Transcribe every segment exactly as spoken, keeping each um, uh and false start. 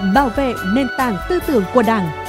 bảo vệ nền tảng tư tưởng của Đảng.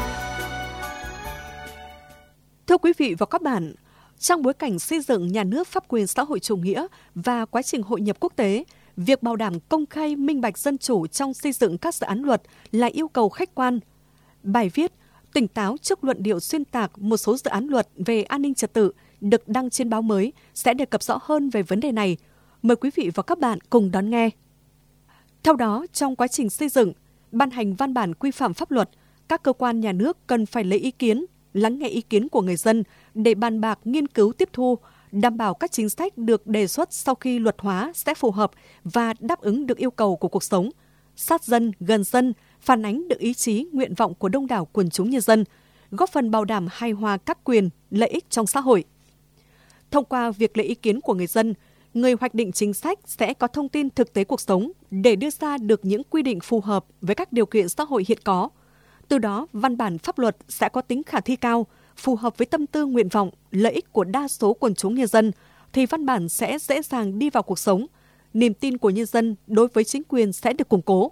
Thưa quý vị và các bạn, trong bối cảnh xây dựng nhà nước pháp quyền xã hội chủ nghĩa và quá trình hội nhập quốc tế, việc bảo đảm công khai, minh bạch, dân chủ trong xây dựng các dự án luật là yêu cầu khách quan. Bài viết tỉnh táo trước luận điệu xuyên tạc một số dự án luật về an ninh trật tự được đăng trên báo Mới sẽ đề cập rõ hơn về vấn đề này. Mời quý vị và các bạn cùng đón nghe. Theo đó, trong quá trình xây dựng, ban hành văn bản quy phạm pháp luật, các cơ quan nhà nước cần phải lấy ý kiến, lắng nghe ý kiến của người dân để bàn bạc, nghiên cứu, tiếp thu, đảm bảo các chính sách được đề xuất sau khi luật hóa sẽ phù hợp và đáp ứng được yêu cầu của cuộc sống, sát dân, gần dân, phản ánh được ý chí, nguyện vọng của đông đảo quần chúng nhân dân, góp phần bảo đảm hài hòa các quyền, lợi ích trong xã hội. Thông qua việc lấy ý kiến của người dân, người hoạch định chính sách sẽ có thông tin thực tế cuộc sống để đưa ra được những quy định phù hợp với các điều kiện xã hội hiện có. Từ đó, văn bản pháp luật sẽ có tính khả thi cao, phù hợp với tâm tư, nguyện vọng, lợi ích của đa số quần chúng nhân dân, thì văn bản sẽ dễ dàng đi vào cuộc sống. Niềm tin của nhân dân đối với chính quyền sẽ được củng cố.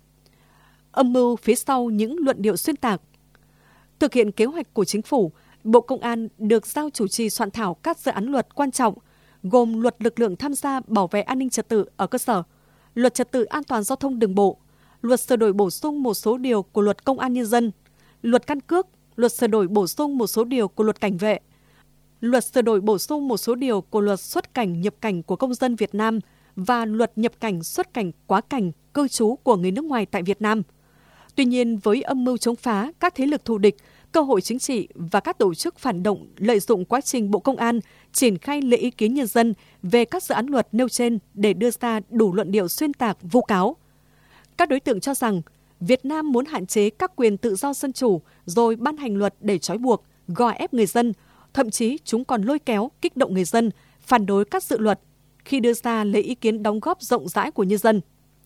Âm mưu phía sau những luận điệu xuyên tạc. Thực hiện kế hoạch của Chính phủ, Bộ Công an được giao chủ trì soạn thảo các dự án luật quan trọng, gồm Luật Lực lượng tham gia bảo vệ an ninh trật tự ở cơ sở, Luật Trật tự an toàn giao thông đường bộ, Luật sửa đổi bổ sung một số điều của Luật Công an Nhân dân, Luật Căn cước, Luật sửa đổi bổ sung một số điều của Luật Cảnh vệ, Luật sửa đổi bổ sung một số điều của Luật xuất cảnh nhập cảnh của công dân Việt Nam và Luật nhập cảnh xuất cảnh quá cảnh cư trú của người nước ngoài tại Việt Nam. Tuy nhiên, với âm mưu chống phá, các thế lực thù địch, cơ hội chính trị và các tổ chức phản động lợi dụng quá trình Bộ Công an triển khai lấy ý kiến nhân dân về các dự án luật nêu trên để đưa ra đủ luận điệu xuyên tạc, vu cáo. Các đối tượng cho rằng Việt Nam muốn hạn chế các quyền tự do dân chủ rồi ban hành luật để trói buộc, gò ép người dân, thậm chí chúng còn lôi kéo, kích động người dân, phản đối các dự luật khi đưa ra lấy ý kiến đóng góp rộng rãi của nhân dân.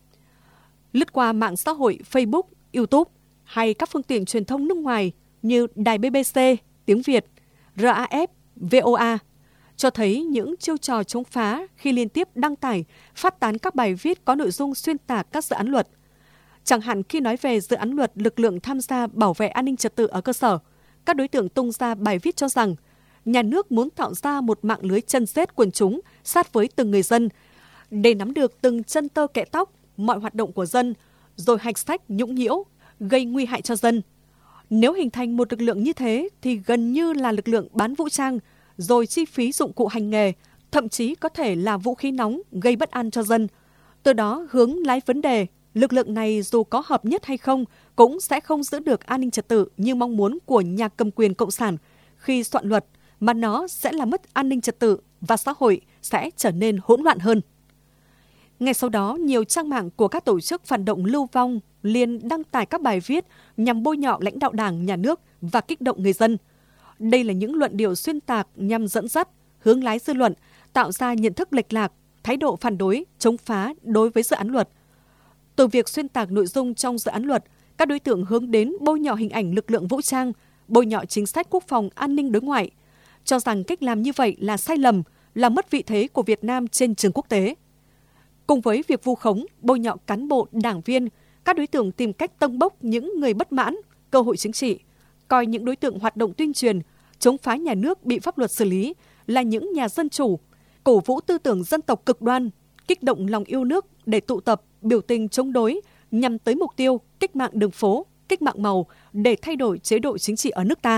Lướt qua mạng xã hội Facebook, YouTube hay các phương tiện truyền thông nước ngoài như Đài bê bê xê, Tiếng Việt, rờ a ép, vê o a, cho thấy những chiêu trò chống phá khi liên tiếp đăng tải, phát tán các bài viết có nội dung xuyên tạc các dự án luật. Chẳng hạn khi nói về dự án luật lực lượng tham gia bảo vệ an ninh trật tự ở cơ sở, các đối tượng tung ra bài viết cho rằng nhà nước muốn tạo ra một mạng lưới chân rết quần chúng sát với từng người dân để nắm được từng chân tơ kẽ tóc, mọi hoạt động của dân, rồi hạch sách nhũng nhiễu, gây nguy hại cho dân. Nếu hình thành một lực lượng như thế thì gần như là lực lượng bán vũ trang, rồi chi phí dụng cụ hành nghề, thậm chí có thể là vũ khí nóng gây bất an cho dân. Từ đó hướng lái vấn đề, lực lượng này dù có hợp nhất hay không cũng sẽ không giữ được an ninh trật tự như mong muốn của nhà cầm quyền cộng sản khi soạn luật, mà nó sẽ làm mất an ninh trật tự và xã hội sẽ trở nên hỗn loạn hơn. Ngay sau đó, nhiều trang mạng của các tổ chức phản động lưu vong liền đăng tải các bài viết nhằm bôi nhọ lãnh đạo Đảng, Nhà nước và kích động người dân. Đây là những luận điệu xuyên tạc nhằm dẫn dắt, hướng lái dư luận, tạo ra nhận thức lệch lạc, thái độ phản đối, chống phá đối với dự án luật. Từ việc xuyên tạc nội dung trong dự án luật, các đối tượng hướng đến bôi nhọ hình ảnh lực lượng vũ trang, bôi nhọ chính sách quốc phòng an ninh đối ngoại, cho rằng cách làm như vậy là sai lầm, làm mất vị thế của Việt Nam trên trường quốc tế. Cùng với việc vu khống, bôi nhọ cán bộ, đảng viên, các đối tượng tìm cách tâng bốc những người bất mãn, cơ hội chính trị, coi những đối tượng hoạt động tuyên truyền, chống phá nhà nước bị pháp luật xử lý là những nhà dân chủ, cổ vũ tư tưởng dân tộc cực đoan, kích động lòng yêu nước để tụ tập, biểu tình chống đối nhằm tới mục tiêu cách mạng đường phố, cách mạng màu để thay đổi chế độ chính trị ở nước ta.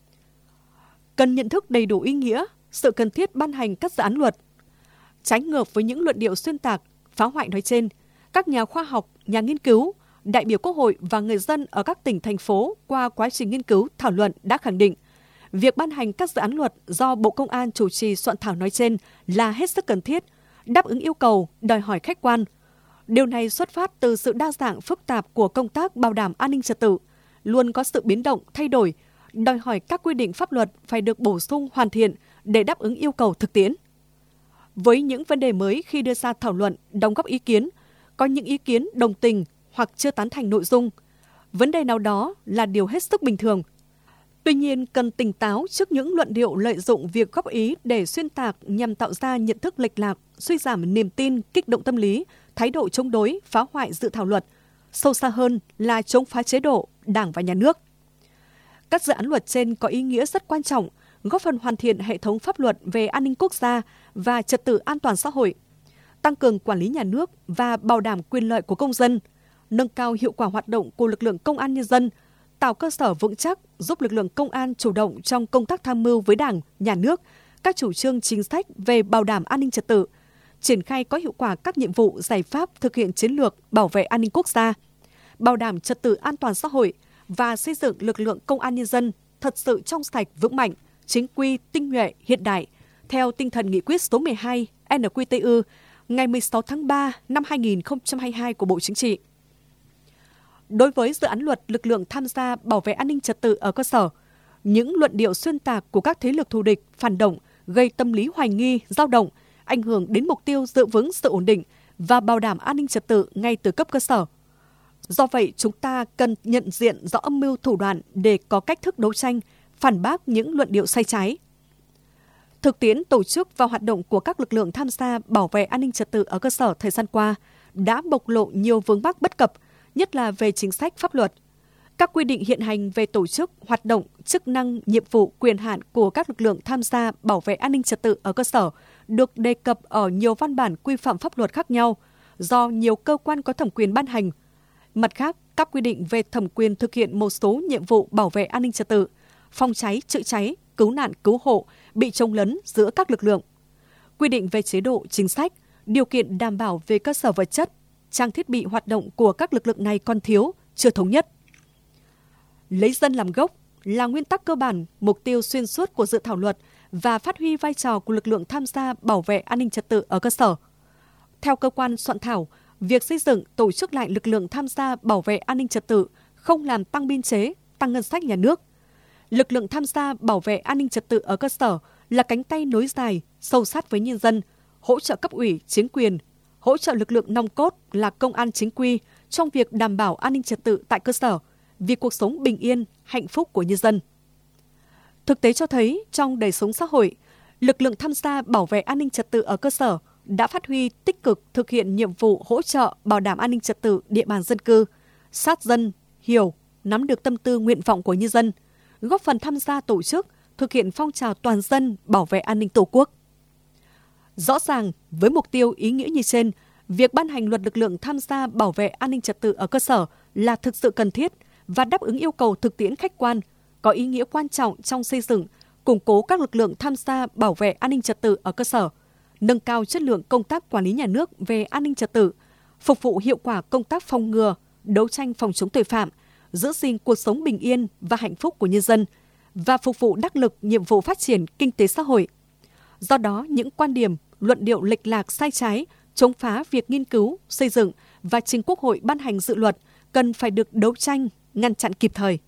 Cần nhận thức đầy đủ ý nghĩa, sự cần thiết ban hành các dự án luật. Trái ngược với những luận điệu xuyên tạc, phá hoại nói trên, các nhà khoa học, nhà nghiên cứu, đại biểu Quốc hội và người dân ở các tỉnh, thành phố qua quá trình nghiên cứu, thảo luận đã khẳng định việc ban hành các dự án luật do Bộ Công an chủ trì soạn thảo nói trên là hết sức cần thiết, đáp ứng yêu cầu, đòi hỏi khách quan. Điều này xuất phát từ sự đa dạng phức tạp của công tác bảo đảm an ninh trật tự, luôn có sự biến động, thay đổi, đòi hỏi các quy định pháp luật phải được bổ sung hoàn thiện để đáp ứng yêu cầu thực tiễn. Với những vấn đề mới khi đưa ra thảo luận, đóng góp ý kiến, có những ý kiến đồng tình hoặc chưa tán thành nội dung. Vấn đề nào đó là điều hết sức bình thường. Tuy nhiên, cần tỉnh táo trước những luận điệu lợi dụng việc góp ý để xuyên tạc nhằm tạo ra nhận thức lệch lạc, suy giảm niềm tin, kích động tâm lý, thái độ chống đối, phá hoại dự thảo luật. sâu xa hơn là chống phá chế độ, Đảng và Nhà nước. Các dự án luật trên có ý nghĩa rất quan trọng, góp phần hoàn thiện hệ thống pháp luật về an ninh quốc gia và trật tự an toàn xã hội, tăng cường quản lý nhà nước và bảo đảm quyền lợi của công dân, nâng cao hiệu quả hoạt động của lực lượng công an nhân dân, tạo cơ sở vững chắc giúp lực lượng công an chủ động trong công tác tham mưu với Đảng, Nhà nước, các chủ trương chính sách về bảo đảm an ninh trật tự, triển khai có hiệu quả các nhiệm vụ giải pháp thực hiện chiến lược bảo vệ an ninh quốc gia, bảo đảm trật tự an toàn xã hội và xây dựng lực lượng công an nhân dân thật sự trong sạch vững mạnh, chính quy, tinh nhuệ, hiện đại, theo tinh thần nghị quyết số mười hai N Q T U ngày mười sáu tháng ba năm hai nghìn không trăm hai mươi hai của Bộ Chính trị. Đối với dự án luật lực lượng tham gia bảo vệ an ninh trật tự ở cơ sở, những luận điệu xuyên tạc của các thế lực thù địch, phản động gây tâm lý hoài nghi, dao động, ảnh hưởng đến mục tiêu giữ vững sự ổn định và bảo đảm an ninh trật tự ngay từ cấp cơ sở. Do vậy, chúng ta cần nhận diện rõ âm mưu thủ đoạn để có cách thức đấu tranh, phản bác những luận điệu sai trái. Thực tiễn tổ chức và hoạt động của các lực lượng tham gia bảo vệ an ninh trật tự ở cơ sở thời gian qua đã bộc lộ nhiều vướng mắc bất cập, nhất là về chính sách pháp luật. Các quy định hiện hành về tổ chức, hoạt động, chức năng, nhiệm vụ, quyền hạn của các lực lượng tham gia bảo vệ an ninh trật tự ở cơ sở được đề cập ở nhiều văn bản quy phạm pháp luật khác nhau do nhiều cơ quan có thẩm quyền ban hành. Mặt khác, các quy định về thẩm quyền thực hiện một số nhiệm vụ bảo vệ an ninh trật tự, phòng cháy, chữa cháy, cứu nạn, cứu hộ bị chồng lấn giữa các lực lượng. Quy định về chế độ, chính sách, điều kiện đảm bảo về cơ sở vật chất, trang thiết bị hoạt động của các lực lượng này còn thiếu, chưa thống nhất. Lấy dân làm gốc là nguyên tắc cơ bản, mục tiêu xuyên suốt của dự thảo luật và phát huy vai trò của lực lượng tham gia bảo vệ an ninh trật tự ở cơ sở. Theo cơ quan soạn thảo, việc xây dựng tổ chức lại lực lượng tham gia bảo vệ an ninh trật tự không làm tăng biên chế, tăng ngân sách nhà nước. Lực lượng tham gia bảo vệ an ninh trật tự ở cơ sở là cánh tay nối dài, sâu sát với nhân dân, hỗ trợ cấp ủy, chính quyền, hỗ trợ lực lượng nòng cốt là công an chính quy trong việc đảm bảo an ninh trật tự tại cơ sở, vì cuộc sống bình yên, hạnh phúc của nhân dân. Thực tế cho thấy, trong đời sống xã hội, lực lượng tham gia bảo vệ an ninh trật tự ở cơ sở đã phát huy tích cực thực hiện nhiệm vụ hỗ trợ bảo đảm an ninh trật tự địa bàn dân cư, sát dân, hiểu, nắm được tâm tư nguyện vọng của nhân dân, góp phần tham gia tổ chức, thực hiện phong trào toàn dân bảo vệ an ninh Tổ quốc. Rõ ràng, với mục tiêu ý nghĩa như trên, việc ban hành luật lực lượng tham gia bảo vệ an ninh trật tự ở cơ sở là thực sự cần thiết và đáp ứng yêu cầu thực tiễn khách quan, có ý nghĩa quan trọng trong xây dựng, củng cố các lực lượng tham gia bảo vệ an ninh trật tự ở cơ sở, nâng cao chất lượng công tác quản lý nhà nước về an ninh trật tự, phục vụ hiệu quả công tác phòng ngừa, đấu tranh phòng chống tội phạm, giữ gìn cuộc sống bình yên và hạnh phúc của nhân dân và phục vụ đắc lực nhiệm vụ phát triển kinh tế xã hội. Do đó, những quan điểm, luận điệu lệch lạc sai trái, chống phá việc nghiên cứu, xây dựng và trình Quốc hội ban hành dự luật cần phải được đấu tranh, ngăn chặn kịp thời.